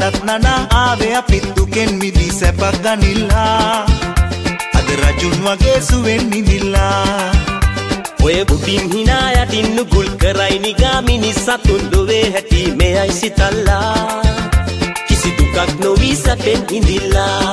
මඩත් නනා ආවේ අපිත් දුකෙන් මිදී සැපක් ගනිලා අද රජුන් වගේ සුවෙන් නිදිලා ඔය බුටින් හිනා යටින් නුගුල් කරයි නිගා මිනිස් සතුන් දුවේ හැටි මෙයයි සිතල්ලා කිසි දුකක් නොවී සැපෙන් ඉඳිලා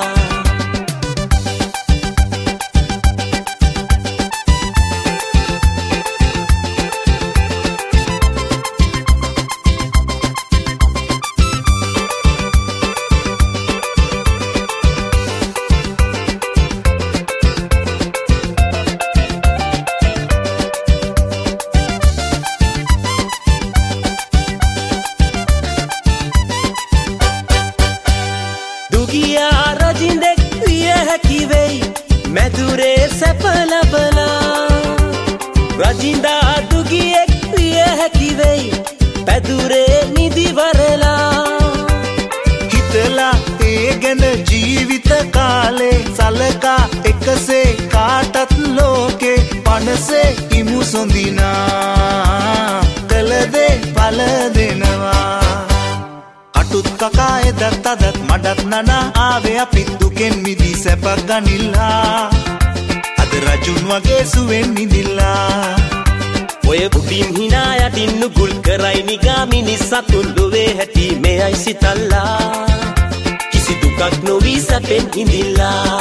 දුගියා රජින්දෙක් විය හැකි වෙයි මැදුරේ සැප ලබලා රජින්දා දුගියෙක් විය හැකි වෙයි පැදුරේ නිදිවරලා හිතලා ඒ ගැන ජීවිත කාලේ සලකා එකසේ කාටත් ලෝකේ පනසේ ඉමු සොඳිනා කළදේ පල දෙනවා අටුත් කකා එදත් අදත් මඩත් නනා ආවේ අපිත් දුකෙන් මිදී සැපක් ගනිලා අද රජුන් වගේ සුවෙන් නිදිලා ඔය බුටින් හිනා යටින් නුගුල් කරයි නිගා මිනිස් සතුන් දුවේ හැටි මෙයයි සිතල්ලා කිසි දුකක් නොවී සැපෙන් ඉඳිලා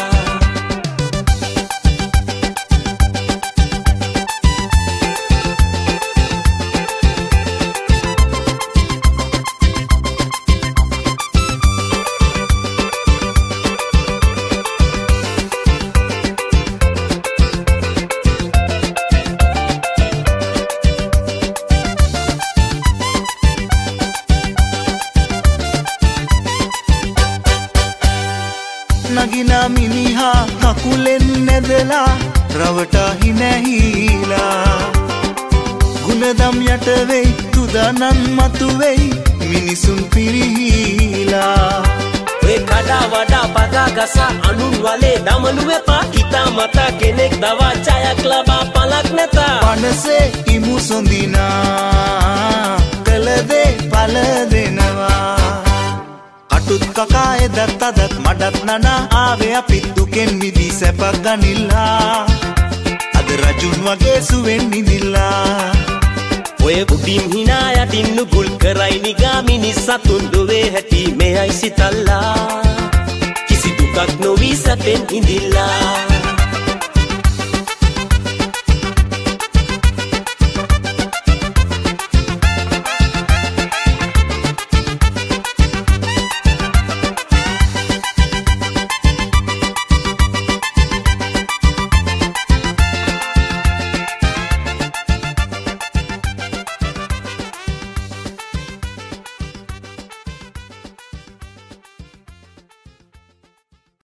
නගිනා මිනිහා කකුලෙන් නැදලා රවටා හිනැහිලා ගුණදම් යට වෙයි තුදනන් මතු වෙයි මිනිසුන් පිරිහිලා ඔය කඩා වඩා පගා ගසා අනුන් වලේ දමනු එපා හිතා මතා කෙනෙක් දවා ඡායක් ලබා පළක් නැතා පනසේ ඉමු සොඳිනා කළදේ පල දෙනවා අටුත් කකා එදත් අදත් මඩත් නනා ආවේ අපිත් දුකෙන් මිදී සැපක් ගනිලා අද රජුන් වගේ සුවෙන් නිදිලා ඔය බුටින් හිනා යටින් නුගුල් කරයි නිගා මිනිස් සතුන් දුවේ හැටි මෙයයි සිතල්ලා කිසි දුකක් නොවී සැපෙන් ඉඳිලා